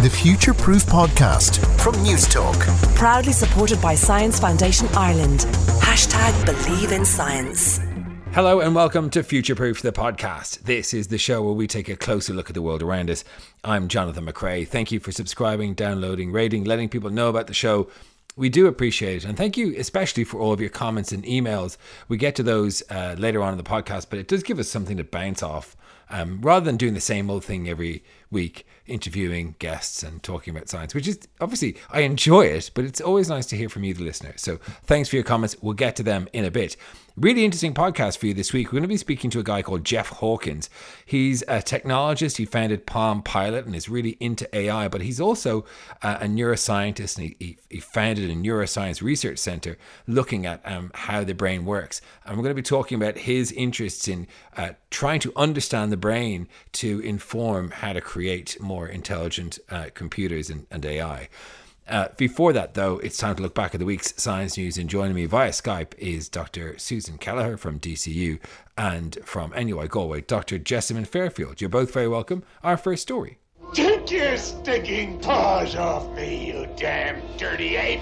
The Future Proof Podcast from News Talk. Proudly supported by Science Foundation Ireland. #BelieveInScience. Hello and welcome to Future Proof, the podcast. This is the show where we take a closer look at the world around us. I'm Jonathan McRae. Thank you for subscribing, downloading, rating, letting people know about the show. We do appreciate it. And thank you especially for all of your comments and emails. We get to those later on in the podcast, but it does give us something to bounce off. Rather than doing the same old thing every week, interviewing guests and talking about science, which is obviously, I enjoy it, but it's always nice to hear from you, the listener. So thanks for your comments. We'll get to them in a bit. Really interesting podcast for you this week. We're going to be speaking to a guy called Jeff Hawkins. He's a technologist. He founded Palm Pilot and is really into AI, but he's also a neuroscientist, and he founded a neuroscience research center looking at how the brain works. And we're going to be talking about his interests in trying to understand the brain to inform how to create more intelligent computers and AI. Before that, though, it's time to look back at the week's science news, and joining me via Skype is Dr. Susan Kelleher from DCU, and from NUI Galway, Dr. Jessamine Fairfield. You're both very welcome. Our first story. Take your stinking paws off me, you damn dirty ape!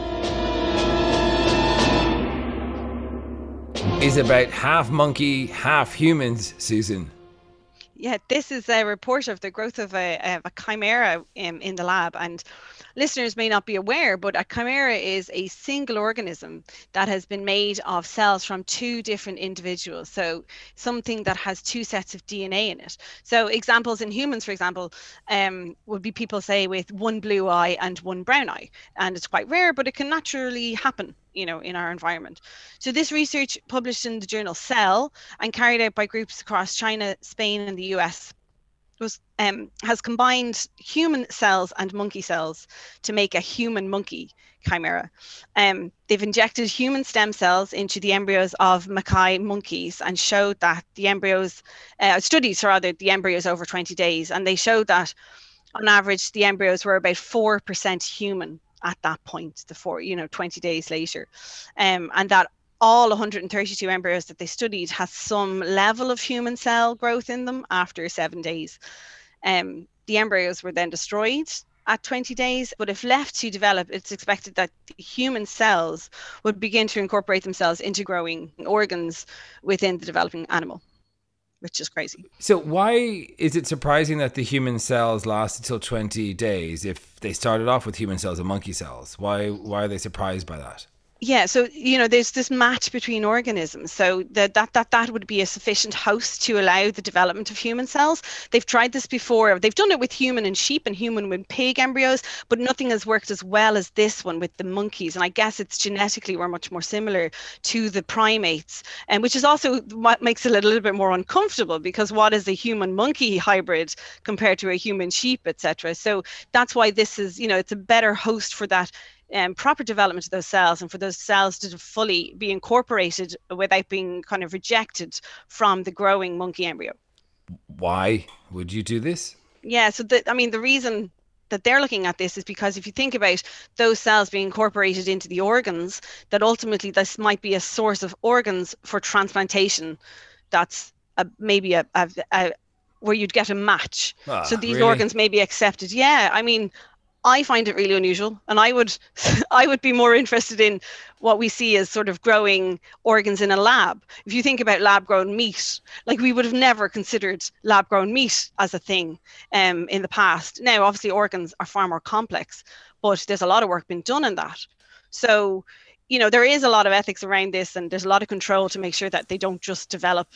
Is about half monkey, half humans, Susan. Yeah, this is a report of the growth of a chimera in the lab. And listeners may not be aware, but a chimera is a single organism that has been made of cells from two different individuals. So something that has two sets of DNA in it. So examples in humans, for example, would be people, say, with one blue eye and one brown eye. And it's quite rare, but it can naturally happen, in our environment. So this research, published in the journal Cell and carried out by groups across China, Spain and the US, has combined human cells and monkey cells to make a human monkey chimera. They've injected human stem cells into the embryos of Macaque monkeys and showed that the embryos, the embryos over 20 days, and they showed that on average the embryos were about 4% human at that point, 20 days later, and that all 132 embryos that they studied has some level of human cell growth in them after 7 days. The embryos were then destroyed at 20 days, but if left to develop, it's expected that the human cells would begin to incorporate themselves into growing organs within the developing animal, which is crazy. So why is it surprising that the human cells lasted till 20 days if they started off with human cells and monkey cells? Why are they surprised by that? Yeah, so there's this match between organisms, so that would be a sufficient host to allow the development of human cells. They've tried this before. They've done it with human and sheep and human with pig embryos, but nothing has worked as well as this one with the monkeys. And I guess it's genetically we're much more similar to the primates, and which is also what makes it a little bit more uncomfortable, because what is a human monkey hybrid compared to a human sheep, etc. So that's why this is, it's a better host for that proper development of those cells, and for those cells to fully be incorporated without being kind of rejected from the growing monkey embryo. Why would you do this? Yeah, so the reason that they're looking at this is because if you think about those cells being incorporated into the organs, that ultimately this might be a source of organs for transplantation. That's maybe a where you'd get a match. So these really? organs may be accepted. Yeah, I find it really unusual, and I would be more interested in what we see as sort of growing organs in a lab. If you think about lab-grown meat, like we would have never considered lab-grown meat as a thing in the past. Now, obviously, organs are far more complex, but there's a lot of work being done in that. So, there is a lot of ethics around this, and there's a lot of control to make sure that they don't just develop,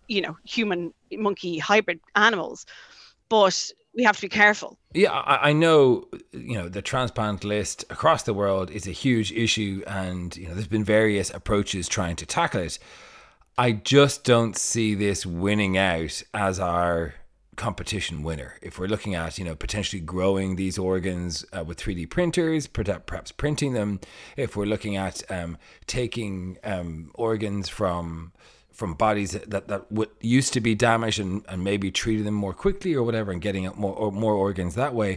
human monkey hybrid animals, but we have to be careful. Yeah, I know, the transplant list across the world is a huge issue, and, there's been various approaches trying to tackle it. I just don't see this winning out as our competition winner. If we're looking at, potentially growing these organs with 3D printers, perhaps printing them, if we're looking at taking organs from bodies that used to be damaged and maybe treating them more quickly or whatever, and getting out more organs that way.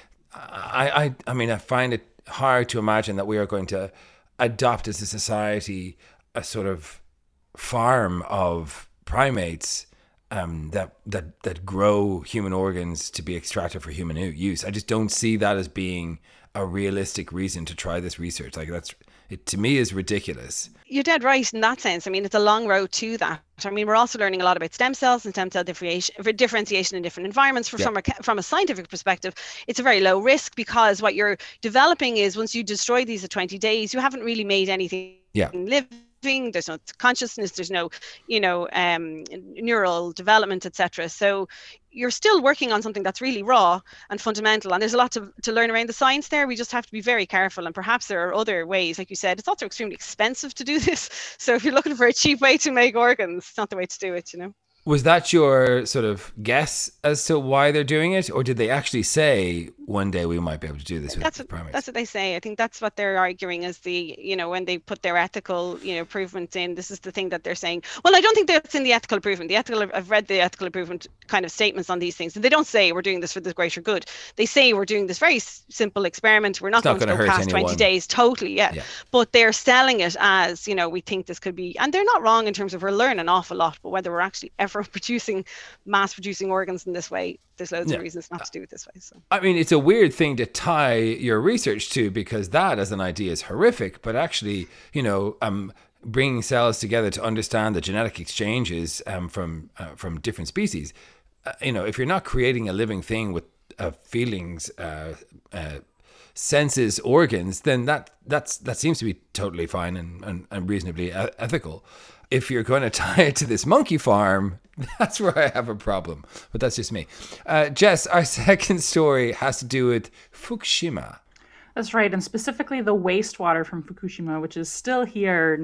I find it hard to imagine that we are going to adopt as a society a sort of farm of primates that grow human organs to be extracted for human use. I just don't see that as being a realistic reason to try this research. Like it to me is ridiculous. You're dead right in that sense. I mean, it's a long road to that. I mean, we're also learning a lot about stem cells and stem cell differentiation in different environments. From a scientific perspective, it's a very low risk, because what you're developing is, once you destroy these at 20 days, you haven't really made anything living. There's no consciousness, there's no, neural development, etc. So you're still working on something that's really raw and fundamental, and there's a lot to learn around the science there. We just have to be very careful, and perhaps there are other ways. Like you said, it's also extremely expensive to do this, so if you're looking for a cheap way to make organs, it's not the way to do it. Was that your sort of guess as to why they're doing it, or did they actually say one day we might be able to do this with primates? That's what they say. I think that's what they're arguing as when they put their ethical, improvements in. This is the thing that they're saying. Well, I don't think that's in the ethical improvement. I've read the ethical improvement kind of statements on these things. They don't say we're doing this for the greater good. They say we're doing this very simple experiment. We're not going to go past 20 days totally. Yeah. But they're selling it as, we think this could be, and they're not wrong in terms of we're learning an awful lot, but whether we're actually ever mass producing organs in this way, there's loads of reasons not to do it this way. So I mean, it's a weird thing to tie your research to, because that as an idea is horrific, but actually, bringing cells together to understand the genetic exchanges from different species, if you're not creating a living thing with feelings, senses, organs, then that seems to be totally fine and reasonably ethical. If you're going to tie it to this monkey farm, that's where I have a problem. But that's just me. Jess, our second story has to do with Fukushima. That's right, and specifically the wastewater from Fukushima, which is still here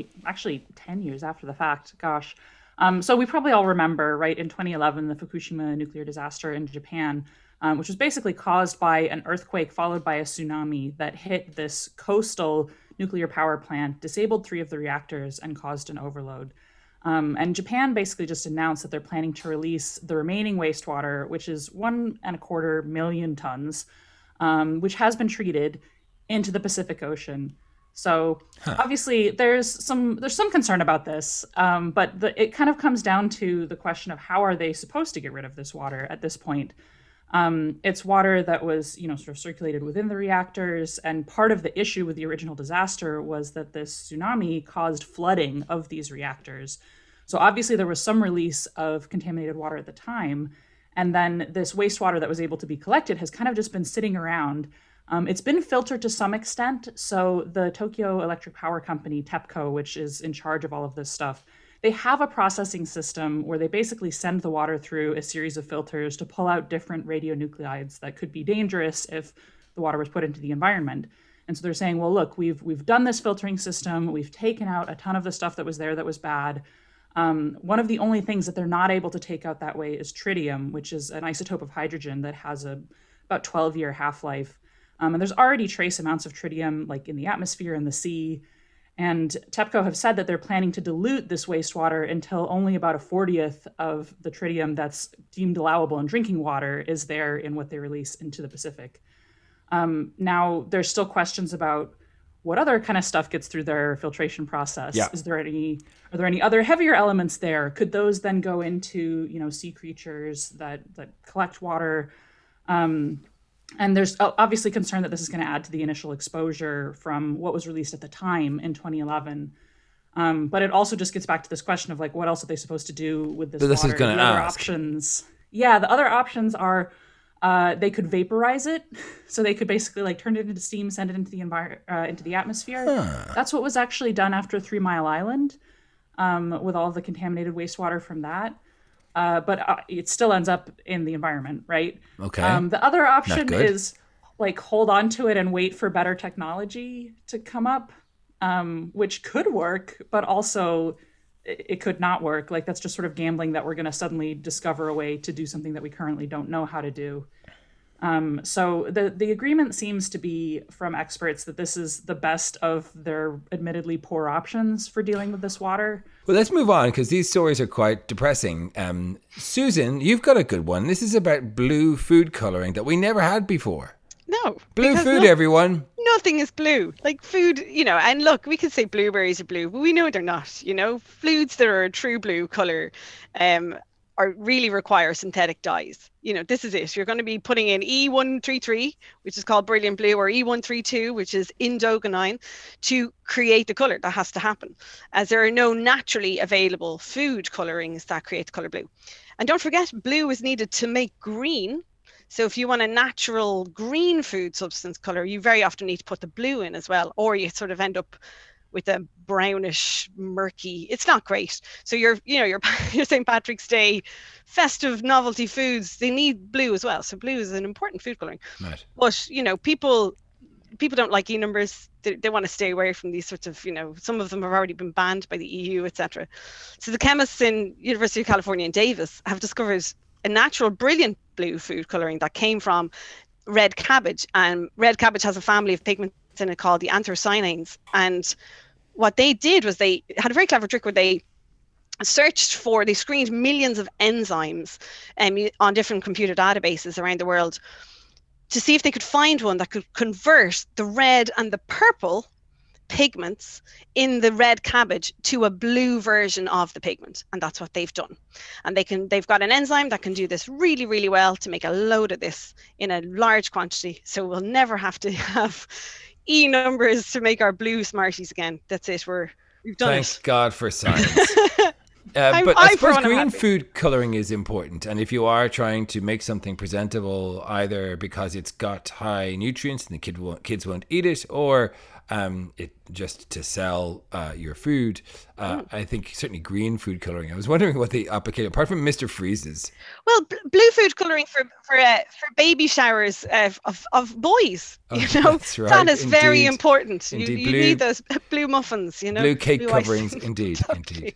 10 years after the fact. Gosh. So we probably all remember, right, in 2011, the Fukushima nuclear disaster in Japan, which was basically caused by an earthquake followed by a tsunami that hit this coastal nuclear power plant, disabled 3 of the reactors, and caused an overload. And Japan basically just announced that they're planning to release the remaining wastewater, which is 1.25 million tons, which has been treated, into the Pacific Ocean. So obviously there's some concern about this, but it kind of comes down to the question of how are they supposed to get rid of this water at this point. It's water that was, sort of circulated within the reactors. And part of the issue with the original disaster was that this tsunami caused flooding of these reactors. So obviously there was some release of contaminated water at the time. And then this wastewater that was able to be collected has kind of just been sitting around. It's been filtered to some extent. So the Tokyo Electric Power Company, TEPCO, which is in charge of all of this stuff, they have a processing system where they basically send the water through a series of filters to pull out different radionuclides that could be dangerous if the water was put into the environment. And so they're saying, well, look, we've done this filtering system. We've taken out a ton of the stuff that was there that was bad. One of the only things that they're not able to take out that way is tritium, which is an isotope of hydrogen that has about 12-year half-life. And there's already trace amounts of tritium, like in the atmosphere and the sea. And TEPCO have said that they're planning to dilute this wastewater until only about 1/40 of the tritium that's deemed allowable in drinking water is there in what they release into the Pacific. Now, there's still questions about what other kind of stuff gets through their filtration process. Yeah. Are there any other heavier elements there? Could those then go into, sea creatures that collect water? And there's obviously concern that this is going to add to the initial exposure from what was released at the time in 2011. But it also just gets back to this question of what else are they supposed to do with this water? Is going to ask. Options. Yeah, the other options are they could vaporize it. So they could basically turn it into steam, send it into the atmosphere. That's what was actually done after 3 Mile Island with all the contaminated wastewater from that. But it still ends up in the environment, right? Okay. The other option is hold on to it and wait for better technology to come up, which could work, but also it could not work. That's just sort of gambling that we're going to suddenly discover a way to do something that we currently don't know how to do. So the agreement seems to be from experts that this is the best of their admittedly poor options for dealing with this water. Well, let's move on because these stories are quite depressing. Susan, you've got a good one. This is about blue food coloring that we never had before. No. Blue food, everyone. Nothing is blue. Food, and look, we could say blueberries are blue, but we know they're not, Foods that are a true blue color, really require synthetic dyes. This is it. You're going to be putting in E133, which is called brilliant blue, or E132, which is indogonine, to create the color. That has to happen, as there are no naturally available food colorings that create the color blue. And don't forget, blue is needed to make green. So if you want a natural green food substance color, you very often need to put the blue in as well, or you sort of end up with a brownish, murky. It's not great. So your St. Patrick's Day festive novelty foods, they need blue as well. So blue is an important food coloring. Right. But people don't like E numbers. They want to stay away from these sorts of, some of them have already been banned by the EU, etc. So the chemists in University of California in Davis have discovered a natural, brilliant blue food coloring that came from red cabbage. And red cabbage has a family of pigments in it called the anthocyanins. And what they did was they had a very clever trick where they screened millions of enzymes on different computer databases around the world to see if they could find one that could convert the red and the purple pigments in the red cabbage to a blue version of the pigment. And that's what they've done. And they've got an enzyme that can do this really, really well, to make a load of this in a large quantity. So we'll never have to have E numbers to make our blue Smarties again. That's it. We've done it. Thank God for science. But I suppose green food coloring is important. And if you are trying to make something presentable, either because it's got high nutrients and the kids won't eat it, or it just to sell your food, I think certainly green food coloring. I was wondering what they applicate apart from Mr. Freeze's. Well, blue food coloring for baby showers of boys. That's right. That is Indeed. very important. Indeed. You need those blue muffins. Blue cake blue coverings. icing. Indeed, indeed.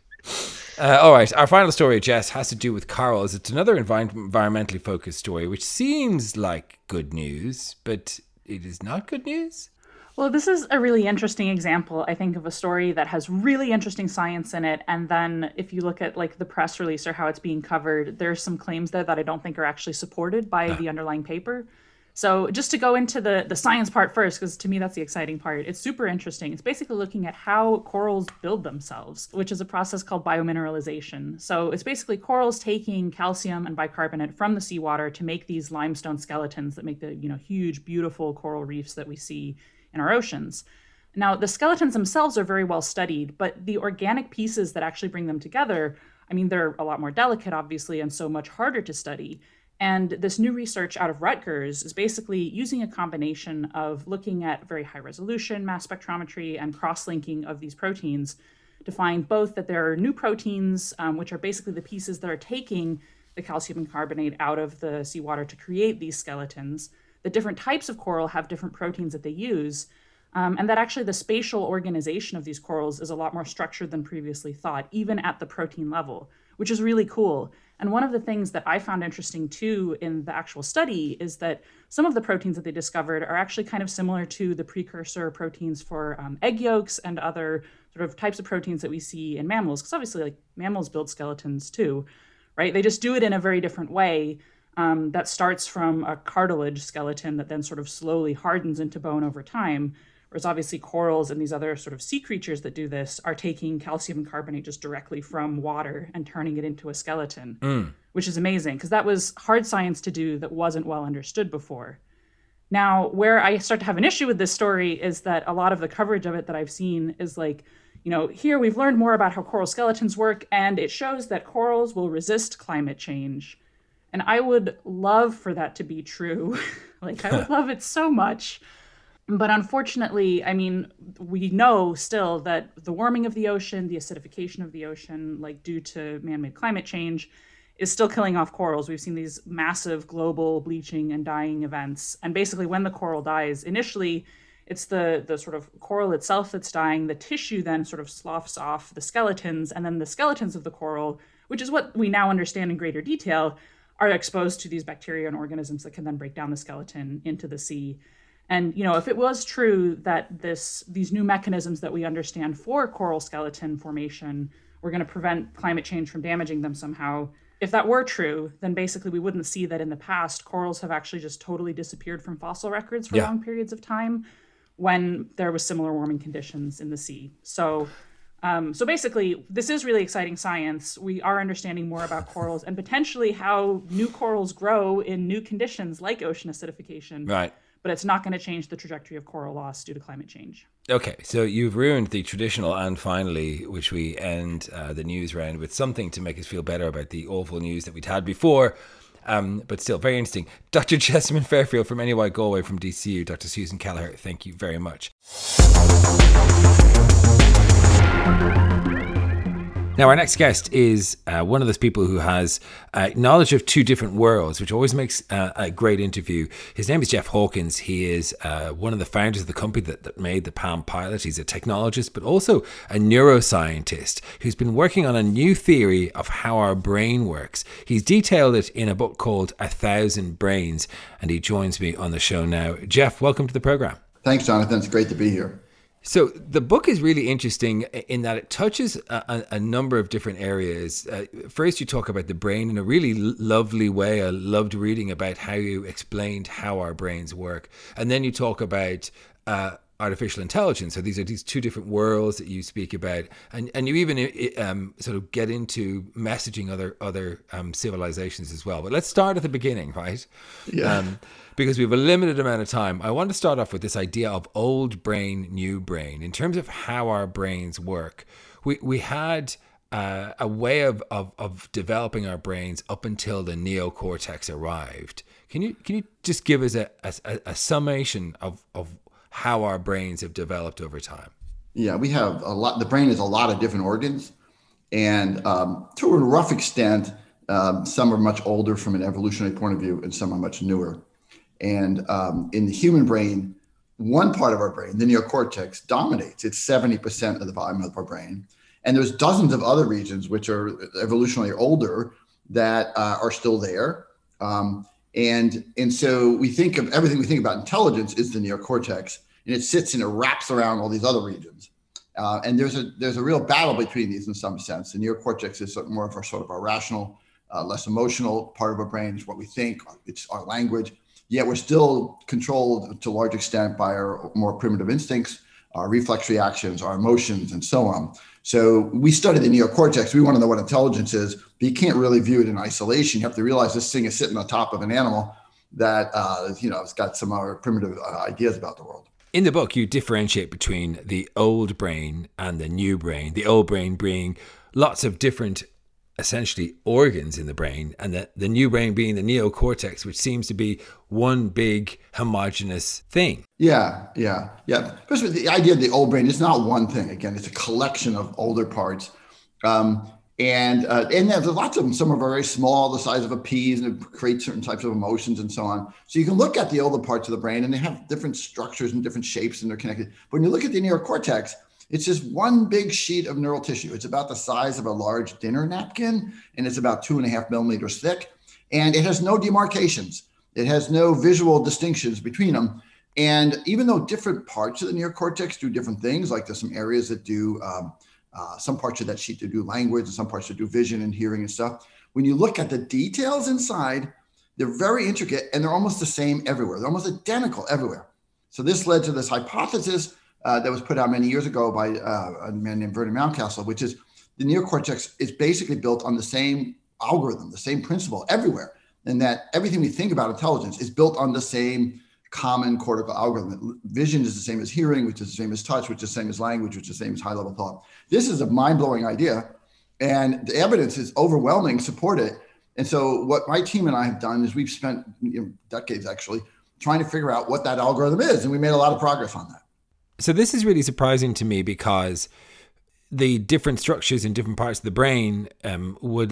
All right, our final story, Jess, has to do with corals. It's another environmentally focused story, which seems like good news, but it is not good news. Well, this is a really interesting example, I think, of a story that has really interesting science in it. And then if you look at like the press release or how it's being covered, there's some claims there that I don't think are actually supported by the underlying paper. So just to go into the science part first, because to me, that's the exciting part. It's super interesting. It's basically looking at how corals build themselves, which is a process called biomineralization. So it's basically corals taking calcium and bicarbonate from the seawater to make these limestone skeletons that make the huge, beautiful coral reefs that we see in our oceans. Now, the skeletons themselves are very well studied, but the organic pieces that actually bring them together, I mean, they're a lot more delicate, obviously, and so much harder to study. And this new research out of Rutgers is basically using a combination of looking at very high resolution mass spectrometry and cross-linking of these proteins to find both that there are new proteins, which are basically the pieces that are taking the calcium and carbonate out of the seawater to create these skeletons. The different types of coral have different proteins that they use, and that actually the spatial organization of these corals is a lot more structured than previously thought, even at the protein level, which is really cool. And one of the things that I found interesting too in the actual study is that some of the proteins that they discovered are actually kind of similar to the precursor proteins for egg yolks and other sort of types of proteins that we see in mammals, because obviously like mammals build skeletons too, right? They just do it in a very different way. That starts from a cartilage skeleton that then sort of slowly hardens into bone over time. Whereas obviously corals and these other sort of sea creatures that do this are taking calcium and carbonate just directly from water and turning it into a skeleton, which is amazing because that was hard science to do that wasn't well understood before. Now, where I start to have an issue with this story is that a lot of the coverage of it that I've seen is like, here we've learned more about how coral skeletons work, and it shows that corals will resist climate change. And I would love for that to be true. Like, I would love it so much. But unfortunately, I mean, we know still that the warming of the ocean, the acidification of the ocean, like due to man-made climate change, is still killing off corals. We've seen these massive global bleaching and dying events. And basically when the coral dies, initially it's the sort of coral itself that's dying. The tissue then sort of sloughs off the skeletons, and then the skeletons of the coral, which is what we now understand in greater detail, are exposed to these bacteria and organisms that can then break down the skeleton into the sea. And, if it was true that these new mechanisms that we understand for coral skeleton formation were going to prevent climate change from damaging them somehow, if that were true, then basically we wouldn't see that in the past corals have actually just totally disappeared from fossil records for long periods of time when there was similar warming conditions in the sea. So So basically, this is really exciting science. We are understanding more about corals and potentially how new corals grow in new conditions like ocean acidification. Right. But it's not going to change the trajectory of coral loss due to climate change. Okay, so you've ruined the traditional and finally, which we end the news round with something to make us feel better about the awful news that we'd had before. But still, very interesting. Dr. Jessamine Fairfield from NUI Galway from DCU, Dr. Susan Kelleher, thank you very much. Now, our next guest is one of those people who has knowledge of two different worlds, which always makes a great interview. His name is Jeff Hawkins. He is one of the founders of the company that made the Palm Pilot. He's a technologist, but also a neuroscientist who's been working on a new theory of how our brain works. He's detailed it in a book called 1,000 Brains, and he joins me on the show now. Jeff, welcome to the program. Thanks, Jonathan. It's great to be here. So the book is really interesting in that it touches a number of different areas. First, you talk about the brain in a really lovely way. I loved reading about how you explained how our brains work. And then you talk about artificial intelligence. So these are these two different worlds that you speak about. And you even sort of get into messaging other civilizations as well. But let's start at the beginning, right? Yeah. Because we have a limited amount of time. I want to start off with this idea of old brain, new brain. In terms of how our brains work, we had a way of developing our brains up until the neocortex arrived. Can you just give us a summation of how our brains have developed over time? Yeah, we have a lot. The brain is a lot of different organs, and to a rough extent, some are much older from an evolutionary point of view, and some are much newer. And in the human brain, one part of our brain, the neocortex, dominates. It's 70% of the volume of our brain. And there's dozens of other regions which are evolutionarily older that are still there. And so we think of everything we think about intelligence is the neocortex, and it sits and it wraps around all these other regions. And there's a real battle between these in some sense. The neocortex is more of our rational, less emotional part of our brain. Is what we think. It's our language. Yet we're still controlled to a large extent by our more primitive instincts, our reflex reactions, our emotions, and so on. So we study the neocortex. We want to know what intelligence is, but you can't really view it in isolation. You have to realize this thing is sitting on top of an animal that, it's got some primitive ideas about the world. In the book, you differentiate between the old brain and the new brain. The old brain being lots of different essentially organs in the brain, and the new brain being the neocortex, which seems to be one big homogeneous thing. Yeah. Especially the idea of the old brain is not one thing. Again, it's a collection of older parts. And there's lots of them. Some are very small, the size of a pea, and it creates certain types of emotions and so on. So you can look at the older parts of the brain, and they have different structures and different shapes, and they're connected. But when you look at the neocortex, it's just one big sheet of neural tissue. It's about the size of a large dinner napkin, and it's about 2.5 millimeters thick. And it has no demarcations. It has no visual distinctions between them. And even though different parts of the neocortex do different things, like there's some areas that do, some parts of that sheet that do language, and some parts that do vision and hearing and stuff. When you look at the details inside, they're very intricate, and they're almost the same everywhere. They're almost identical everywhere. So this led to this hypothesis that was put out many years ago by a man named Vernon Mountcastle, which is the neocortex is basically built on the same algorithm, the same principle everywhere, and that everything we think about intelligence is built on the same common cortical algorithm. Vision is the same as hearing, which is the same as touch, which is the same as language, which is the same as high-level thought. This is a mind-blowing idea, and the evidence is overwhelming, support it. And so what my team and I have done is we've spent decades actually trying to figure out what that algorithm is, and we made a lot of progress on that. So this is really surprising to me because the different structures in different parts of the brain would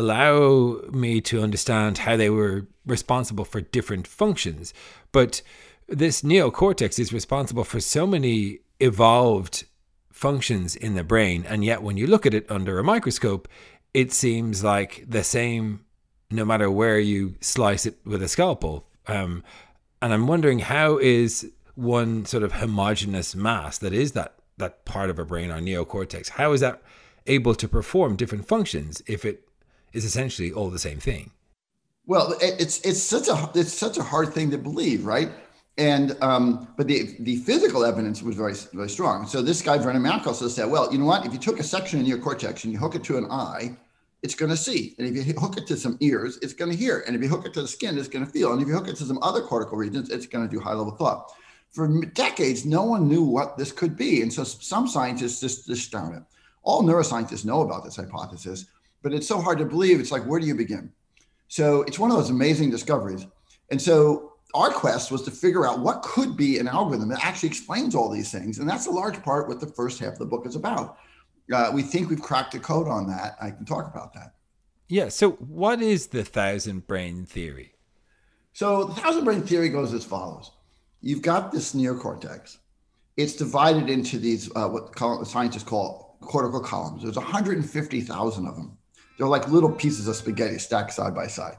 allow me to understand how they were responsible for different functions. But this neocortex is responsible for so many evolved functions in the brain. And yet when you look at it under a microscope, it seems like the same no matter where you slice it with a scalpel. And I'm wondering, how is one sort of homogeneous mass that is that part of our brain, our neocortex, how is that able to perform different functions if it is essentially all the same thing? Well, it's such a hard thing to believe, right? But the physical evidence was very, very strong. So this guy, Vernon Mankel, said, well, you know what? If you took a section of the neocortex and you hook it to an eye, it's going to see. And if you hook it to some ears, it's going to hear. And if you hook it to the skin, it's going to feel. And if you hook it to some other cortical regions, it's going to do high-level thought. For decades, no one knew what this could be. And so some scientists just found it. All neuroscientists know about this hypothesis, but it's so hard to believe. It's like, where do you begin? So it's one of those amazing discoveries. And so our quest was to figure out what could be an algorithm that actually explains all these things. And that's a large part what the first half of the book is about. We think we've cracked the code on that. I can talk about that. Yeah. So what is the thousand brain theory? So the thousand brain theory goes as follows. You've got this neocortex. It's divided into these, what scientists call cortical columns. There's 150,000 of them. They're like little pieces of spaghetti stacked side by side.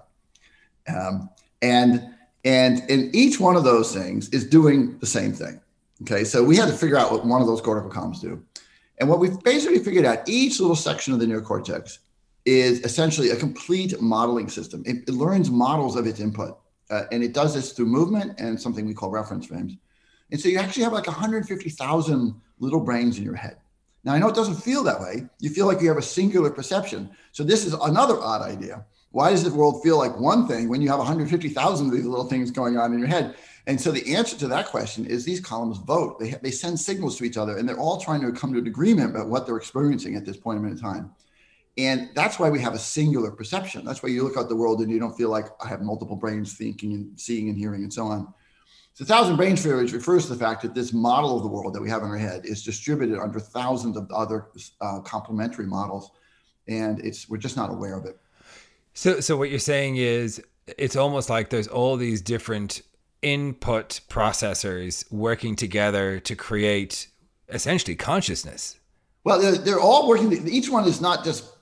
And in each one of those things is doing the same thing. Okay, so we had to figure out what one of those cortical columns do. And what we've basically figured out, each little section of the neocortex is essentially a complete modeling system. It learns models of its input. And it does this through movement and something we call reference frames. And so you actually have like 150,000 little brains in your head. Now, I know it doesn't feel that way. You feel like you have a singular perception. So this is another odd idea. Why does the world feel like one thing when you have 150,000 of these little things going on in your head? And so the answer to that question is these columns vote. They send signals to each other, and they're all trying to come to an agreement about what they're experiencing at this point in time. And that's why we have a singular perception. That's why you look at the world and you don't feel like I have multiple brains thinking and seeing and hearing and so on. So thousand brain theory refers to the fact that this model of the world that we have in our head is distributed under thousands of other complementary models, and we're just not aware of it. So what you're saying is it's almost like there's all these different input processors working together to create essentially consciousness. Well, they're all working. Each one is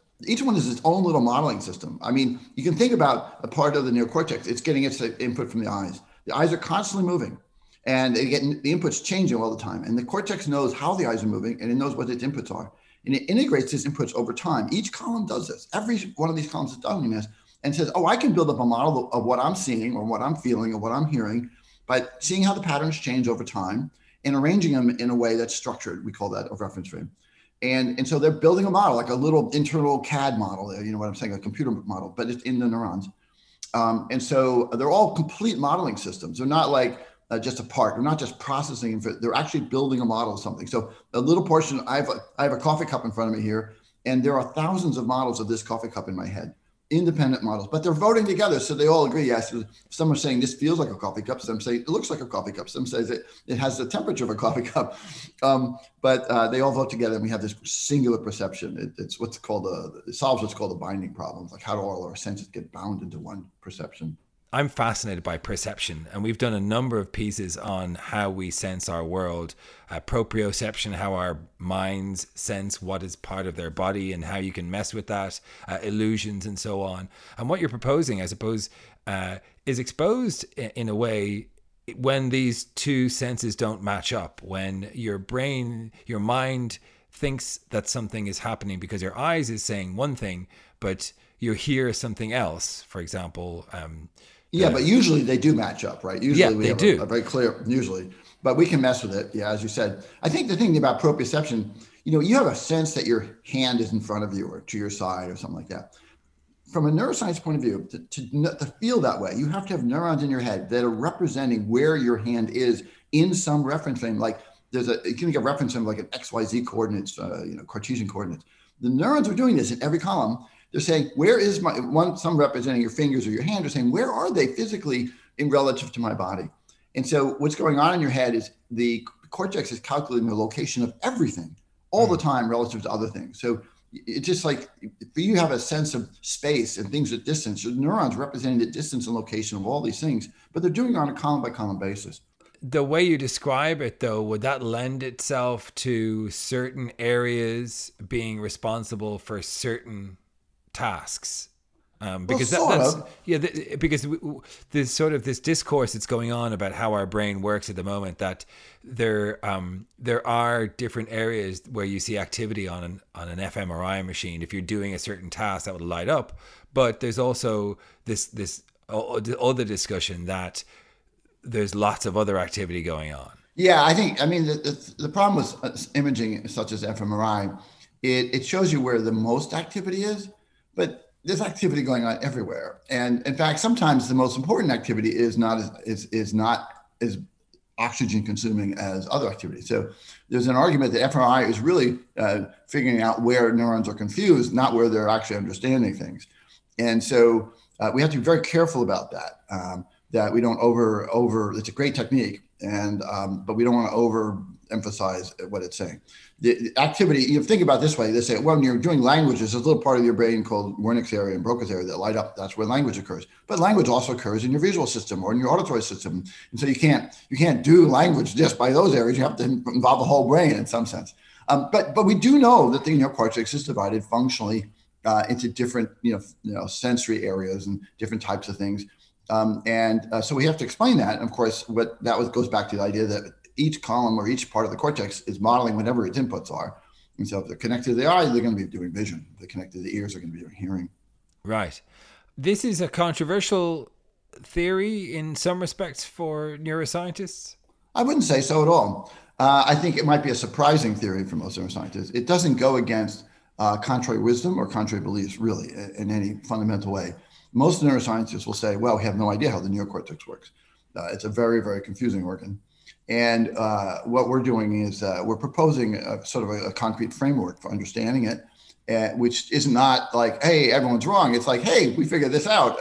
its own little modeling system. I mean, you can think about a part of the neocortex. It's getting its input from the eyes. The eyes are constantly moving, and the input's changing all the time. And the cortex knows how the eyes are moving, and it knows what its inputs are. And it integrates its inputs over time. Each column does this. Every one of these columns is doing this and says, oh, I can build up a model of what I'm seeing or what I'm feeling or what I'm hearing by seeing how the patterns change over time and arranging them in a way that's structured. We call that a reference frame. And so they're building a model, like a little internal CAD model, you know what I'm saying, a computer model, but it's in the neurons. And so they're all complete modeling systems. They're not like just a part. They're not just processing. They're actually building a model of something. So a little portion, I have a coffee cup in front of me here, and there are thousands of models of this coffee cup in my head, independent models, but they're voting together. So they all agree. Yes, some are saying this feels like a coffee cup. Some say it looks like a coffee cup. Some says it has the temperature of a coffee cup. But they all vote together, and we have this singular perception. It's what's called it solves what's called a binding problem. Like how do all our senses get bound into one perception? I'm fascinated by perception, and we've done a number of pieces on how we sense our world, proprioception, how our minds sense what is part of their body and how you can mess with that, illusions and so on. And what you're proposing, I suppose, is exposed in a way when these two senses don't match up, when your mind thinks that something is happening because your eyes is saying one thing, but you hear something else, for example. Yeah, but usually they do match up, right? Usually we have a very clear, usually, but we can mess with it. Yeah, as you said. I think the thing about proprioception, you have a sense that your hand is in front of you or to your side or something like that. From a neuroscience point of view, to feel that way, you have to have neurons in your head that are representing where your hand is in some reference frame. Like you can think of reference frame like an XYZ coordinates, Cartesian coordinates. The neurons are doing this in every column. They're saying, where is some representing your fingers or your hand are saying, where are they physically in relative to my body? And so what's going on in your head is the cortex is calculating the location of everything all the time relative to other things. So it's just like, if you have a sense of space and things at distance, your neurons representing the distance and location of all these things, but they're doing it on a column by column basis. The way you describe it, though, would that lend itself to certain areas being responsible for certain tasks? Because because there's sort of this discourse that's going on about how our brain works at the moment, that there are different areas where you see activity on an fMRI machine. If you're doing a certain task, that would light up. But there's also this other discussion that there's lots of other activity going on. Yeah, I mean, the problem with imaging such as fMRI, it shows you where the most activity is, but there's activity going on everywhere. And in fact, sometimes the most important activity is not as oxygen consuming as other activities. So there's an argument that fMRI is really figuring out where neurons are confused, not where they're actually understanding things. And so we have to be very careful about that, that we don't it's a great technique, but we don't want to overemphasize what it's saying. The activity, you think about it this way, they say, well, when you're doing languages, there's a little part of your brain called Wernicke's area and Broca's area that light up. That's where language occurs. But language also occurs in your visual system or in your auditory system. And so you can't do language just by those areas. You have to involve the whole brain in some sense. But we do know that the neocortex is divided functionally into different sensory areas and different types of things. So we have to explain that. And of course, goes back to the idea that each column or each part of the cortex is modeling whatever its inputs are. And so if they're connected to the eye, they're going to be doing vision. If they're connected to the ears, they're going to be doing hearing. Right. This is a controversial theory in some respects for neuroscientists? I wouldn't say so at all. I think it might be a surprising theory for most neuroscientists. It doesn't go against contrary wisdom or contrary beliefs, really, in any fundamental way. Most neuroscientists will say, well, we have no idea how the neocortex works. It's a very, very confusing organ. And what we're doing is we're proposing a concrete framework for understanding it, which is not like, hey, everyone's wrong. It's like, hey, we figured this out,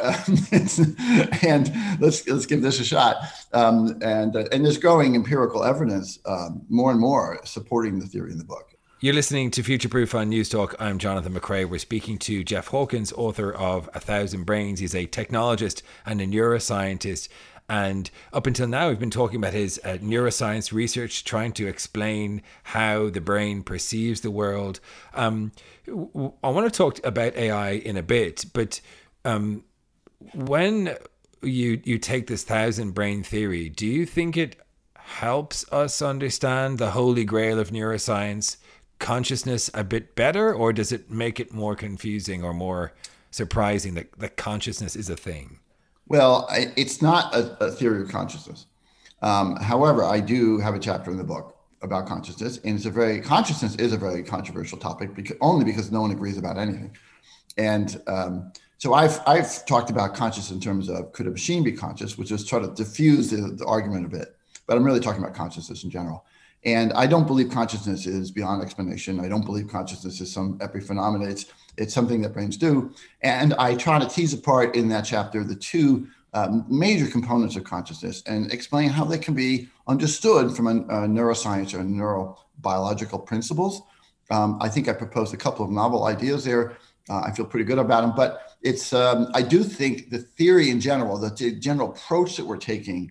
and let's give this a shot. And there's growing empirical evidence, more and more, supporting the theory in the book. You're listening to Future Proof on News Talk. I'm Jonathan McCrea. We're speaking to Jeff Hawkins, author of 1,000 Brains. He's a technologist and a neuroscientist. And up until now, we've been talking about his neuroscience research, trying to explain how the brain perceives the world. I want to talk about AI in a bit, but when you take this 1,000 brain theory, do you think it helps us understand the holy grail of neuroscience, consciousness, a bit better, or does it make it more confusing or more surprising that consciousness is a thing? Well, it's not a theory of consciousness. However, I do have a chapter in the book about consciousness, and consciousness is a very controversial topic only because no one agrees about anything. And so I've talked about consciousness in terms of could a machine be conscious, which is try to diffuse the argument a bit. But I'm really talking about consciousness in general. And I don't believe consciousness is beyond explanation. I don't believe consciousness is some epiphenomenon. It's something that brains do. And I try to tease apart in that chapter the two major components of consciousness and explain how they can be understood from a neuroscience or neurobiological principles. I think I proposed a couple of novel ideas there. I feel pretty good about them. But I do think the theory in general, the general approach that we're taking,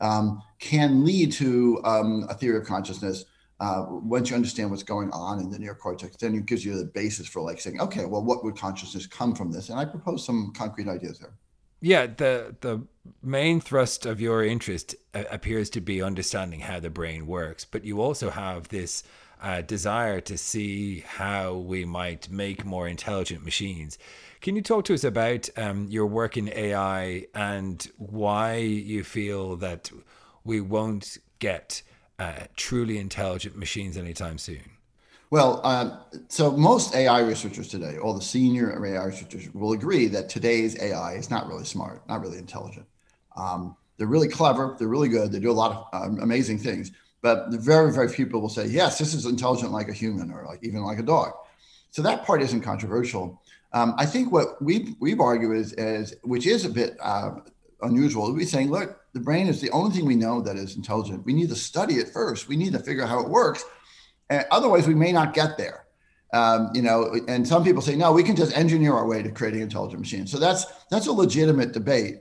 can lead to a theory of consciousness. Once you understand what's going on in the neocortex, then it gives you the basis for saying, okay, well, what would consciousness come from this? And I propose some concrete ideas there. Yeah, the main thrust of your interest appears to be understanding how the brain works, but you also have this desire to see how we might make more intelligent machines. Can you talk to us about your work in AI and why you feel that we won't get truly intelligent machines anytime soon? Well, so most AI researchers today, all the senior AI researchers will agree that today's AI is not really smart, not really intelligent. They're really clever, they're really good, they do a lot of amazing things, but very, very few people will say, yes, this is intelligent like a human or even like a dog. So that part isn't controversial. I think what we've argued is which is a bit unusual, we're saying, look, the brain is the only thing we know that is intelligent. We need to study it first. We need to figure out how it works. Otherwise, we may not get there. And some people say, no, we can just engineer our way to creating intelligent machines. So that's a legitimate debate.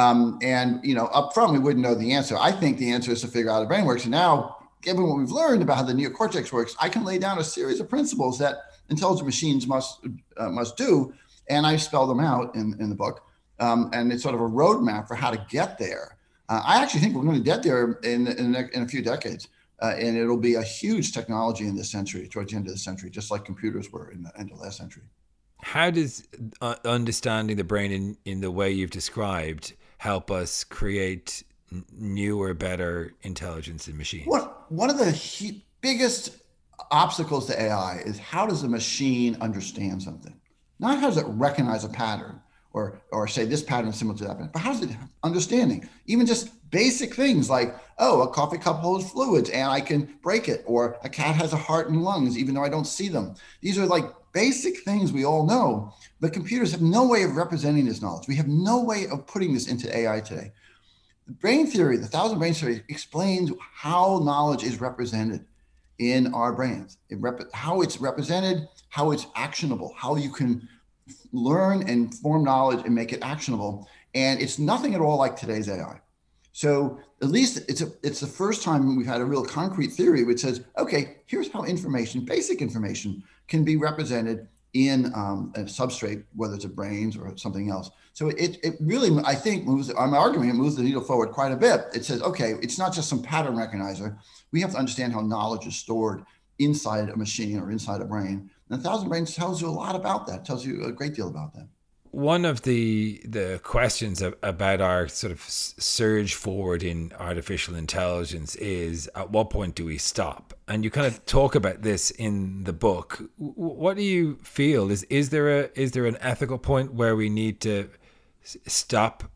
Up front, we wouldn't know the answer. I think the answer is to figure out how the brain works. And now, given what we've learned about how the neocortex works, I can lay down a series of principles that intelligent machines must do. And I spell them out in the book. And it's sort of a roadmap for how to get there. I actually think we're going to get there in a few decades. And it'll be a huge technology in this century, towards the end of the century, just like computers were in the end of last century. How does understanding the brain in the way you've described help us create newer, better intelligence in machines? One of the biggest obstacles to AI is, how does a machine understand something? Not how does it recognize a pattern or say this pattern is similar to that pattern, but how's it understanding? Even just basic things like, oh, a coffee cup holds fluids and I can break it, or a cat has a heart and lungs, even though I don't see them. These are like basic things we all know, but computers have no way of representing this knowledge. We have no way of putting this into AI today. The brain theory, the Thousand Brains theory, explains how knowledge is represented in our brains, how it's represented, how it's actionable, how you can learn and form knowledge and make it actionable. And it's nothing at all like today's AI. So at least it's the first time we've had a real concrete theory which says, okay, here's how information, basic information, can be represented in a substrate, whether it's a brains or something else. So it really, I think, I'm arguing it moves the needle forward quite a bit. It says, okay, it's not just some pattern recognizer. We have to understand how knowledge is stored inside a machine or inside a brain. And 1,000 Brains tells you a lot about that, tells you a great deal about that. One of the questions about our sort of surge forward in artificial intelligence is, at what point do we stop? And you kind of talk about this in the book. What do you feel? Is there an ethical point where we need to stop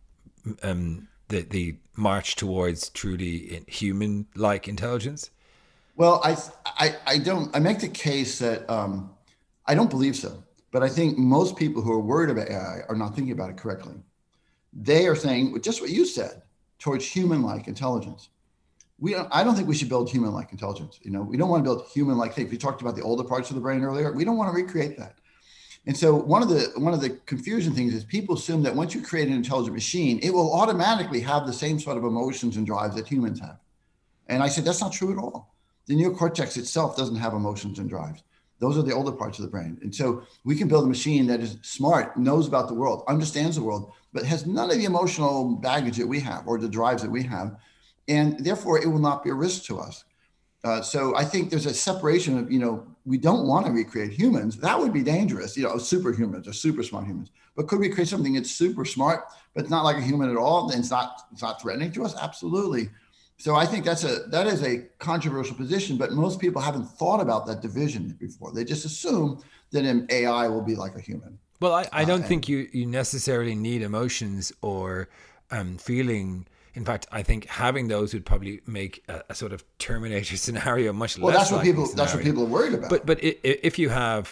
the march towards truly human-like intelligence? Well, I make the case that I don't believe so. But I think most people who are worried about AI are not thinking about it correctly. They are saying just what you said, towards human-like intelligence. I don't think we should build human-like intelligence. We don't want to build human-like things. We talked about the older parts of the brain earlier. We don't want to recreate that. And so one of the confusing things is people assume that once you create an intelligent machine, it will automatically have the same sort of emotions and drives that humans have. And I said, that's not true at all. The neocortex itself doesn't have emotions and drives. Those are the older parts of the brain. And so we can build a machine that is smart, knows about the world, understands the world, but has none of the emotional baggage that we have or the drives that we have. And therefore, it will not be a risk to us. So I think there's a separation of, we don't want to recreate humans. That would be dangerous, superhumans or super smart humans. But could we create something that's super smart, but not like a human at all? And it's not threatening to us? Absolutely. So I think that is a controversial position, but most people haven't thought about that division before. They just assume that an AI will be like a human. Well, I don't think you necessarily need emotions or feeling. In fact, I think having those would probably make a sort of Terminator scenario much less. Well, that's what people are worried about. But if you have,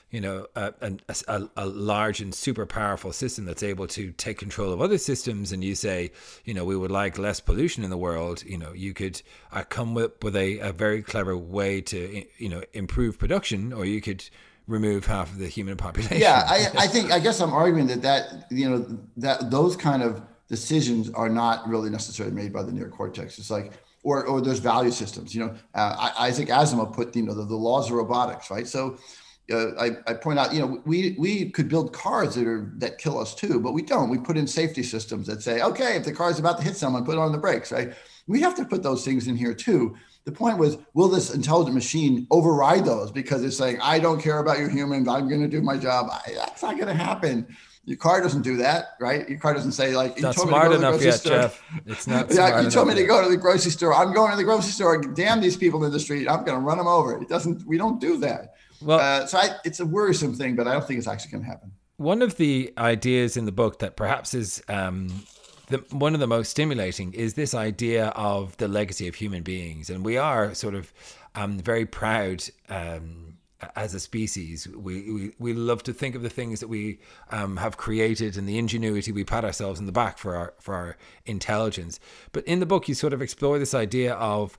a large and super powerful system that's able to take control of other systems, and you say, we would like less pollution in the world, you could come up with a very clever way to, improve production, or you could remove half of the human population. Yeah, I guess I'm arguing that those kind of decisions are not really necessarily made by the neocortex. It's like, or there's value systems. Isaac Asimov put the laws of robotics, right? So I point out, we could build cars that kill us too, but we don't. We put in safety systems that say, okay, if the car is about to hit someone, put on the brakes, right? We have to put those things in here too. The point was, will this intelligent machine override those because it's saying, I don't care about your humans, I'm going to do my job? That's not going to happen. Your car doesn't do that, right? Your car doesn't say like, not smart enough yet, Jeff. It's not smart enough. You told me to go to the grocery store. I'm going to the grocery store. Damn these people in the street. I'm going to run them over. We don't do that. Well, it's a worrisome thing, but I don't think it's actually going to happen. One of the ideas in the book that perhaps is one of the most stimulating is this idea of the legacy of human beings. And we are sort of very proud as a species. We love to think of the things that we have created and the ingenuity. We pat ourselves in the back for our intelligence. But in the book, you sort of explore this idea of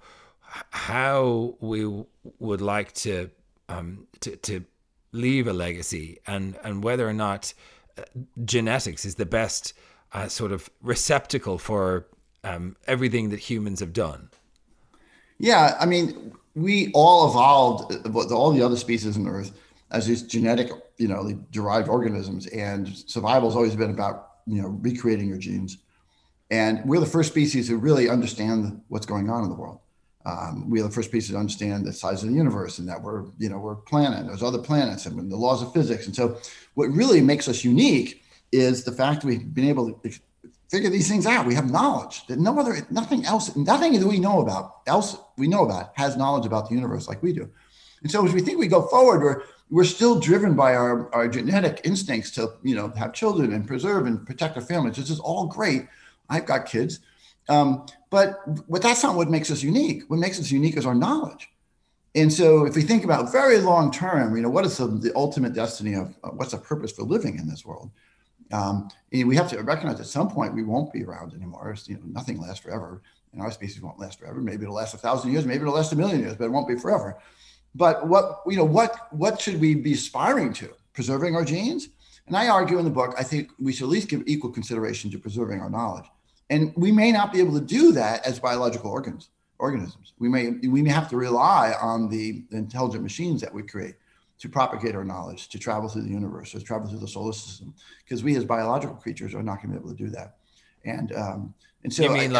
how we would like to leave a legacy, and whether or not genetics is the best sort of receptacle for everything that humans have done. Yeah, I mean, we all evolved, all the other species on Earth, as these genetic, derived organisms, and survival has always been about, recreating your genes. And we're the first species who really understand what's going on in the world. We are the first species to understand the size of the universe, and that we're a planet. There's other planets and the laws of physics. And so what really makes us unique is the fact that we've been able to figure these things out. We have knowledge that nothing that we know about has knowledge about the universe like we do. And so as we think we go forward, we're still driven by our genetic instincts to, have children and preserve and protect our families. This is all great. I've got kids. But that's not what makes us unique. What makes us unique is our knowledge. And so if we think about very long term, what is the ultimate destiny of what's the purpose for living in this world? We have to recognize at some point we won't be around anymore. Nothing lasts forever, and our species won't last forever. Maybe it'll last 1,000 years, maybe it'll last 1,000,000 years, but it won't be forever. But what should we be aspiring to? Preserving our genes? And I argue in the book, I think we should at least give equal consideration to preserving our knowledge. And we may not be able to do that as biological organisms. We may have to rely on the intelligent machines that we create to propagate our knowledge, to travel through the universe, to travel through the solar system, because we as biological creatures are not going to be able to do that. And so you mean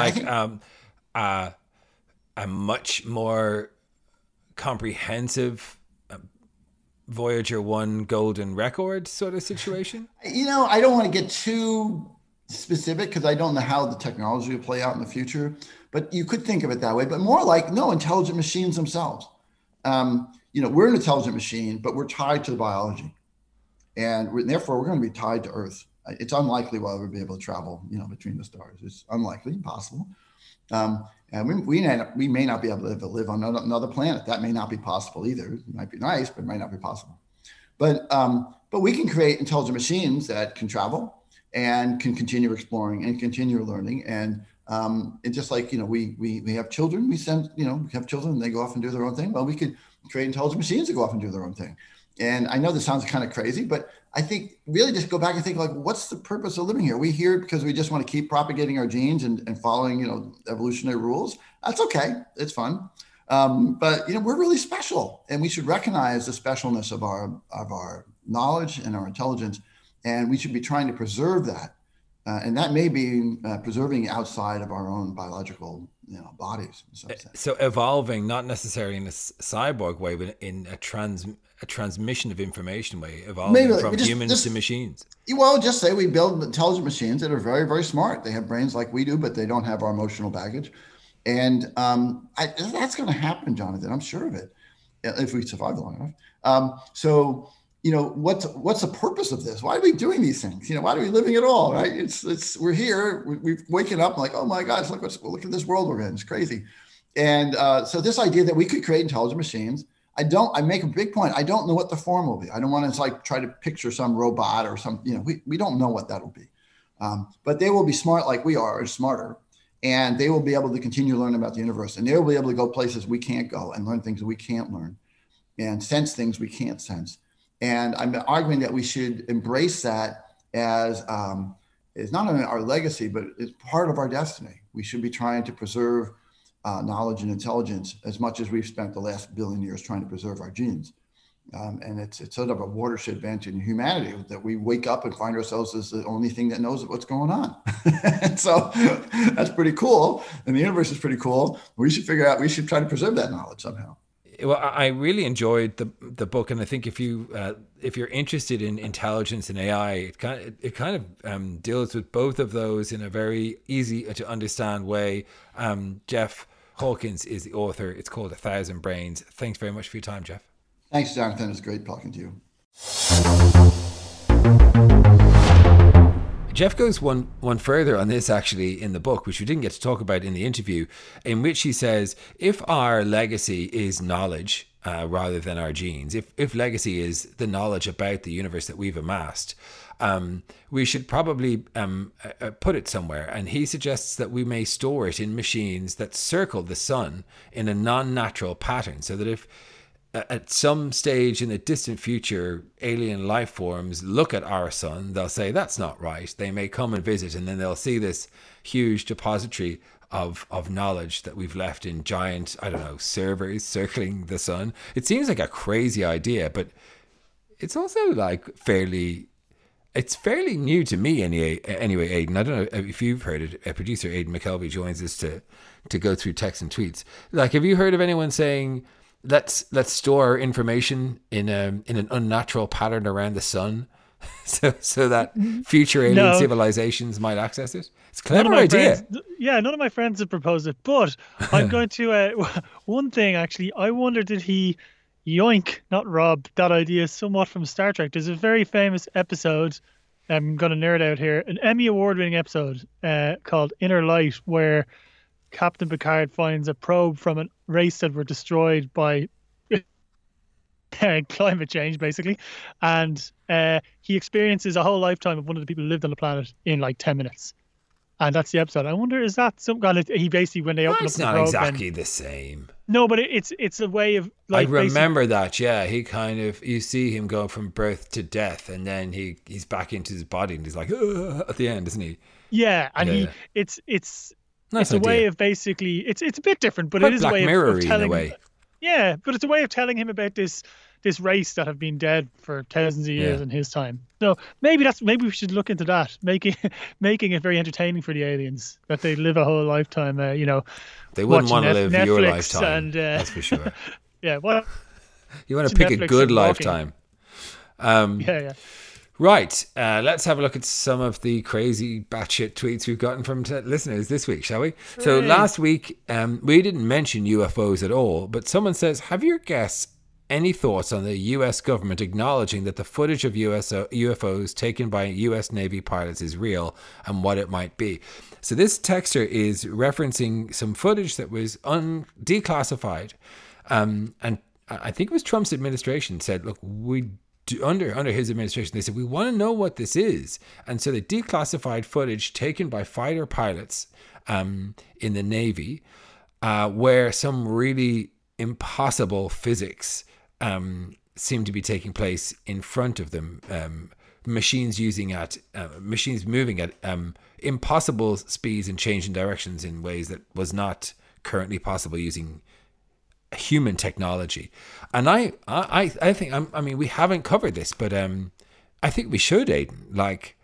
a much more comprehensive Voyager 1 golden record sort of situation? I don't want to get too specific because I don't know how the technology will play out in the future, but you could think of it that way, but more like intelligent machines themselves. We're an intelligent machine, but we're tied to the biology, and therefore we're going to be tied to Earth. It's unlikely we'll ever be able to travel, between the stars. It's unlikely, impossible. And we may not be able to live on another planet. That may not be possible either. It might be nice, but it might not be possible. But we can create intelligent machines that can travel and can continue exploring and continue learning. And it's just like, we have children. We have children and they go off and do their own thing. Well, we could create intelligent machines to go off and do their own thing. And I know this sounds kind of crazy, but I think really just go back and think what's the purpose of living here? Are we here because we just want to keep propagating our genes and following, evolutionary rules? That's okay. It's fun. But we're really special, and we should recognize the specialness of our knowledge and our intelligence. And we should be trying to preserve that. And that may be preserving outside of our own biological bodies. In some sense. So evolving, not necessarily in a cyborg way, but in a transmission of information way, evolving from humans to machines. Well, just say we build intelligent machines that are very, very smart. They have brains like we do, but they don't have our emotional baggage. And that's going to happen, Jonathan. I'm sure of it, if we survive long enough. So what's the purpose of this? Why are we doing these things? Why are we living at all? Right? We're here. We've waken up like, oh my gosh, look at this world we're in. It's crazy. And so this idea that we could create intelligent machines, I make a big point. I don't know what the form will be. I don't want to try to picture some robot or some, we don't know what that'll be. But they will be smart like we are, or smarter. And they will be able to continue learning about the universe. And they will be able to go places we can't go and learn things that we can't learn and sense things we can't sense. And I'm arguing that we should embrace that as it's not only our legacy, but it's part of our destiny. We should be trying to preserve knowledge and intelligence as much as we've spent the last billion years trying to preserve our genes. And it's sort of a watershed event in humanity that we wake up and find ourselves as the only thing that knows what's going on. And so that's pretty cool. And the universe is pretty cool. We should try to preserve that knowledge somehow. Well, I really enjoyed the book, and I think if you're interested in intelligence and AI, it kind of deals with both of those in a very easy to understand way. Jeff Hawkins is the author. It's called 1,000 Brains. Thanks very much for your time, Jeff. Thanks, Jonathan. It's great talking to you. Jeff goes one further on this actually in the book, which we didn't get to talk about in the interview, in which he says, if our legacy is knowledge rather than our genes, if legacy is the knowledge about the universe that we've amassed, we should probably put it somewhere. And he suggests that we may store it in machines that circle the sun in a non-natural pattern, so that if at some stage in the distant future, alien life forms look at our sun, they'll say, that's not right. They may come and visit, and then they'll see this huge depository of knowledge that we've left in giant, servers circling the sun. It seems like a crazy idea, but it's also fairly new to me anyway, Aidan. I don't know if you've heard it. Producer Aidan McKelvey joins us to go through texts and tweets. Have you heard of anyone saying, let's store information in an unnatural pattern around the sun, so that future alien civilizations might access it? It's a clever idea. None of my friends have proposed it, but I'm going to. One thing actually, I wonder, did he yoink, not rob, that idea somewhat from Star Trek? There's a very famous episode. I'm going to nerd out here. An Emmy award-winning episode called Inner Light, where Captain Picard finds a probe from a race that were destroyed by climate change, basically, and he experiences a whole lifetime of one of the people who lived on the planet in like 10 minutes. And that's the episode. I wonder, is that some kind of, he basically, when they open up the probe... It's not exactly the same. No, but it's a way of... like. I remember that, yeah. He kind of, you see him go from birth to death, and then he's back into his body, and he's like, at the end, isn't he? Yeah, and it's a way of basically, it's a bit different, but quite it is a way of telling... in a way. Yeah, but it's a way of telling him about this race that have been dead for thousands of years in his time. So maybe we should look into that, making it very entertaining for the aliens, that they live a whole lifetime. They wouldn't want to live Netflix your lifetime. That's for sure. Yeah, well, you want to pick Netflix a good lifetime. Yeah. Right, let's have a look at some of the crazy batshit tweets we've gotten from listeners this week, shall we? Hooray. So last week, we didn't mention UFOs at all, but someone says, have your guests any thoughts on the US government acknowledging that the footage of UFOs taken by US Navy pilots is real and what it might be? So this texter is referencing some footage that was declassified. And I think it was Trump's administration said, look, under his administration, they said, we want to know what this is. And so they declassified footage taken by fighter pilots in the Navy, where some really impossible physics seem to be taking place in front of them. Machines moving at impossible speeds and changing directions in ways that was not currently possible using human technology. And I think, I mean, we haven't covered this, but I think we should, Aidan. Like,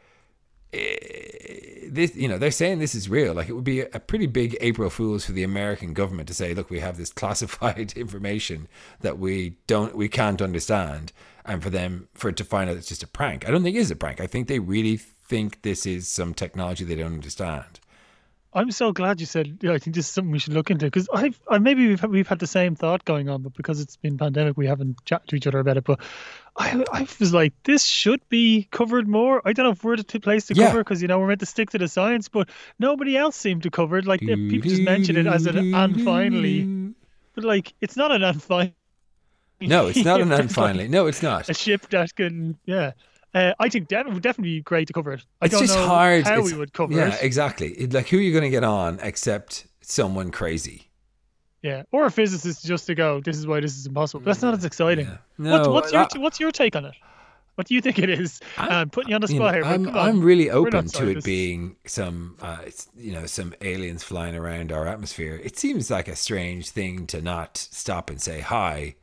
this, they're saying this is real. Like, it would be a pretty big April Fool's for the American government to say, look, we have this classified information that we can't understand, and for it to find out it's just a prank. I don't think it is a prank. I think they really think this is some technology they don't understand. I'm so glad you said, I think this is something we should look into, because maybe we've had the same thought going on, but because it's been pandemic, we haven't chatted to each other about it. But I was like, this should be covered more. I don't know if we're the place to cover, because we're meant to stick to the science, but nobody else seemed to cover it. Like, people just mention it as an and finally, but like, it's not an and finally. No, it's not an and finally. No, it's not. A ship that can, I think that would definitely be great to cover it. It's just hard. How we would cover it. Yeah, exactly. Like, who are you going to get on except someone crazy? Yeah, or a physicist just to go, this is why this is impossible. But that's not as exciting. Yeah. No, what's your take on it? What do you think it is? I'm putting you on the spot here. I'm really open to it being some aliens flying around our atmosphere. It seems like a strange thing to not stop and say hi.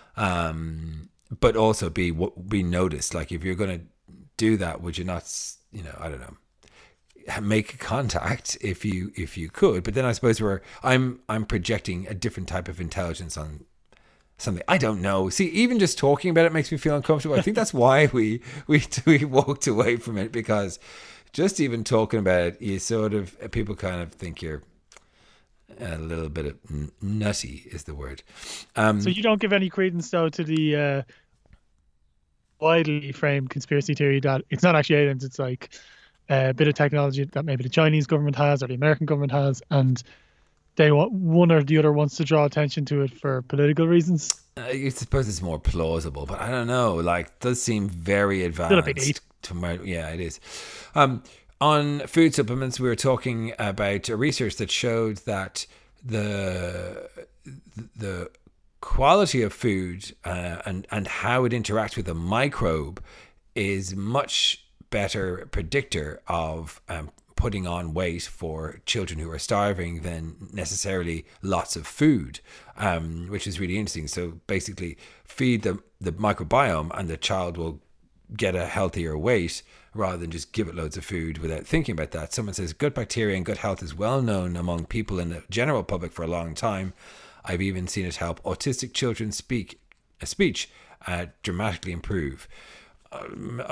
But also be noticed. Like, if you're going to do that, would you not, I don't know, make contact if you could? But then I suppose I'm projecting a different type of intelligence on something. I don't know. See, even just talking about it makes me feel uncomfortable. I think that's why we walked away from it, because just even talking about it, you sort of, people kind of think you're a little bit of nutty is the word. So you don't give any credence though to the widely framed conspiracy theory that it's not actually aliens, it's like a bit of technology that maybe the Chinese government has or the American government has, and they want, one or the other wants to draw attention to it for political reasons. I suppose it's more plausible, but I don't know. Like, it does seem very advanced. Still a big lead. Yeah, it is. On food supplements, we were talking about research that showed that the quality of food and how it interacts with a microbe is much better predictor of putting on weight for children who are starving than necessarily lots of food, which is really interesting. So basically, feed the microbiome and the child will get a healthier weight, rather than just give it loads of food without thinking about that. Someone says gut bacteria and gut health is well known among people in the general public for a long time. I've even seen it help autistic children's speech dramatically improve.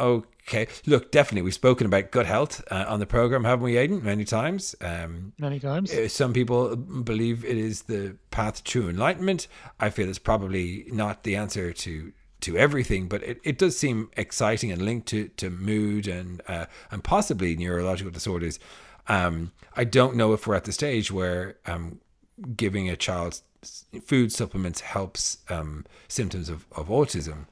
Okay, look, definitely we've spoken about gut health on the program, haven't we, Aidan? Many times. Many times. Some people believe it is the path to enlightenment. I feel it's probably not the answer to everything, but it does seem exciting and linked to mood and possibly neurological disorders. I don't know if we're at the stage where giving a child food supplements helps symptoms of autism.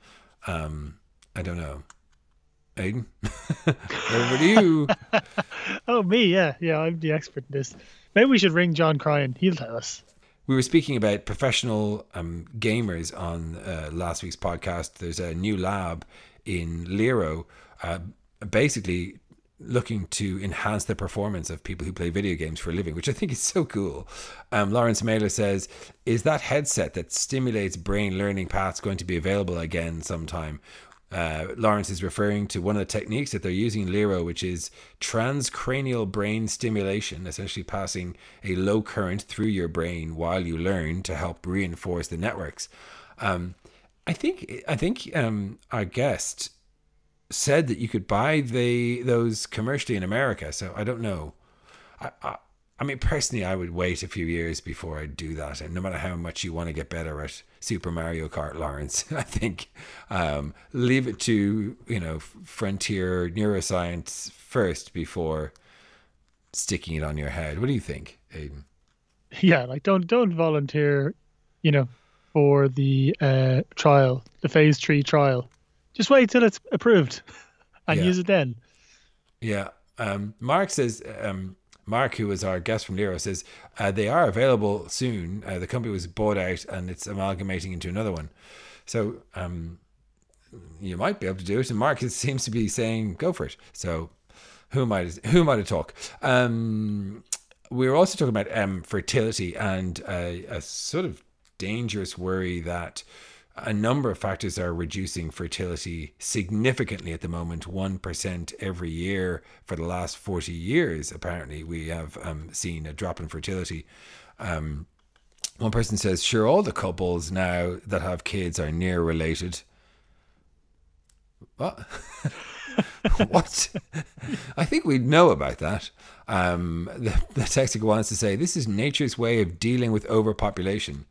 I don't know. Aidan, over to you. Oh, me, yeah, I'm the expert in this. Maybe we should ring John Cryan. He'll tell us. We were speaking about professional gamers on last week's podcast. There's a new lab in Lero, basically looking to enhance the performance of people who play video games for a living, which I think is so cool. Lawrence Mailer says, is that headset that stimulates brain learning paths going to be available again sometime? Lawrence is referring to one of the techniques that they're using in Lero, which is transcranial brain stimulation, essentially passing a low current through your brain while you learn to help reinforce the networks. I think our guest said that you could buy those commercially in America, so I don't know. I mean, personally, I would wait a few years before I do that. And no matter how much you want to get better at Super Mario Kart, Lawrence, I think leave it to, frontier neuroscience first before sticking it on your head. What do you think, Aidan? Yeah, like don't volunteer, for the trial, the phase 3 trial. Just wait till it's approved and use it then. Yeah. Mark says... Mark, who was our guest from Lero, says they are available soon. The company was bought out and it's amalgamating into another one. So you might be able to do it. And Mark seems to be saying, go for it. So who am I to talk? We were also talking about fertility and a sort of dangerous worry that a number of factors are reducing fertility significantly at the moment. 1% every year for the last 40 years, apparently, we have seen a drop in fertility. One person says, sure, all the couples now that have kids are near related. What? What? I think we'd know about that. The texter wants to say, this is nature's way of dealing with overpopulation.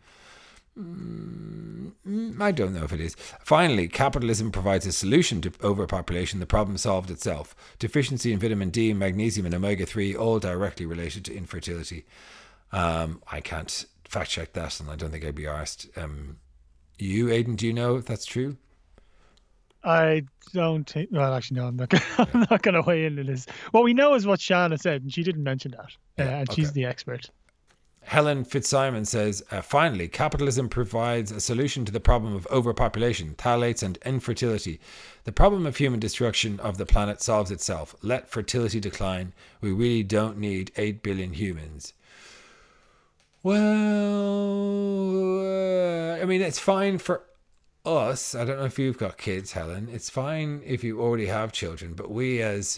I don't know if it is. Finally, capitalism provides a solution to overpopulation. The problem solved itself. Deficiency in vitamin D, magnesium, and omega-3, all directly related to infertility. I can't fact check that, and I don't think I'd be asked. You, Aidan, do you know if that's true? I don't think. Well, actually, no. I'm not going to weigh into this. What we know is what Shanna said, and she didn't mention that, and she's the expert. Helen Fitzsimon says, finally, capitalism provides a solution to the problem of overpopulation, phthalates, and infertility. The problem of human destruction of the planet solves itself. Let fertility decline. We really don't need 8 billion humans. Well, I mean, it's fine for us. I don't know if you've got kids, Helen. It's fine if you already have children, but we as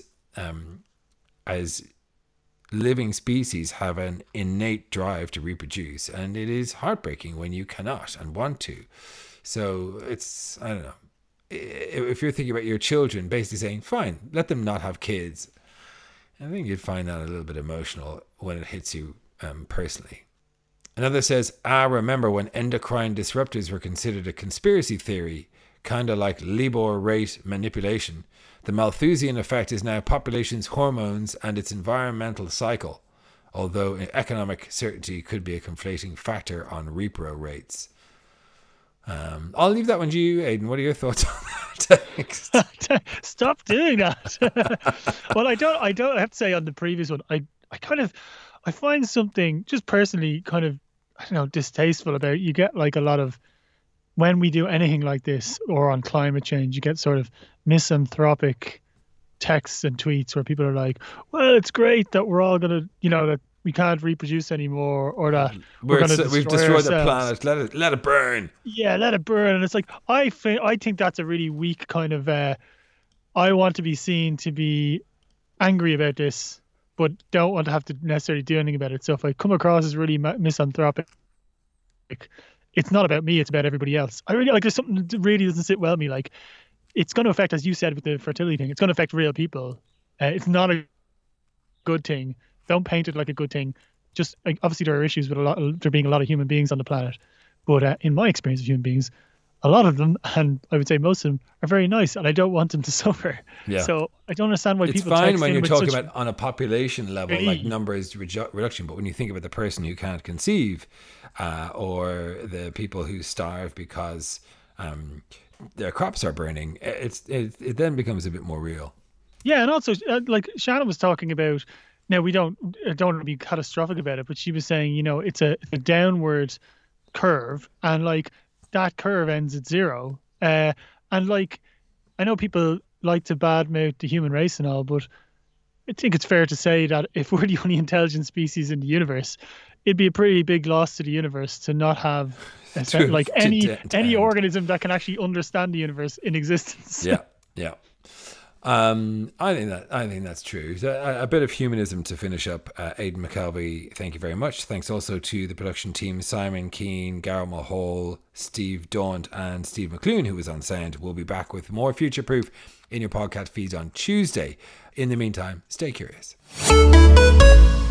living species have an innate drive to reproduce, and it is heartbreaking when you cannot and want to. So it's, I don't know, if you're thinking about your children, basically saying, fine, let them not have kids, I think you'd find that a little bit emotional when it hits you personally. Another says, remember when endocrine disruptors were considered a conspiracy theory, kind of like Libor rate manipulation. The Malthusian effect is now population's hormones and its environmental cycle, although economic certainty could be a conflating factor on repro rates. I'll leave that one to you, Aidan. What are your thoughts on that? Stop doing that. Well, I don't have to say on the previous one, I find something just personally kind of, I don't know, distasteful about it. You get like a lot of, when we do anything like this or on climate change, you get sort of misanthropic texts and tweets where people are like, well, it's great that we're all going to, that we can't reproduce anymore, or that we've destroyed the planet. Let it burn. Yeah, let it burn. And it's like, I think that's a really weak kind of, I want to be seen to be angry about this, but don't want to have to necessarily do anything about it. So if I come across as really misanthropic, it's not about me, it's about everybody else. I really there's something that really doesn't sit well with me. Like, it's going to affect, as you said with the fertility thing, it's going to affect real people. It's not a good thing. Don't paint it like a good thing. Just obviously there are issues with there being a lot of human beings on the planet, but in my experience of human beings, a lot of them, and I would say most of them, are very nice, and I don't want them to suffer. Yeah. So I don't understand why people. It's fine when you're talking about on a population level, like numbers reduction, but when you think about the person who can't conceive, or the people who starve because their crops are burning, it then becomes a bit more real. Yeah, and also like Shannon was talking about. Now I don't want to be catastrophic about it, but she was saying, it's a downward curve, and like that curve ends at 0. And like, I know people like to badmouth the human race and all, but I think it's fair to say that if we're the only intelligent species in the universe, it'd be a pretty big loss to the universe to not have any organism that can actually understand the universe in existence. Yeah. I think that's true. So a bit of humanism to finish up. Aidan McKelvey, thank you very much. Thanks also to the production team, Simon Keane, Garrett Mulhall, Steve Daunt and Steve McClune, who was on sound. We'll be back with more Future Proof in your podcast feeds on Tuesday. In the meantime, stay curious.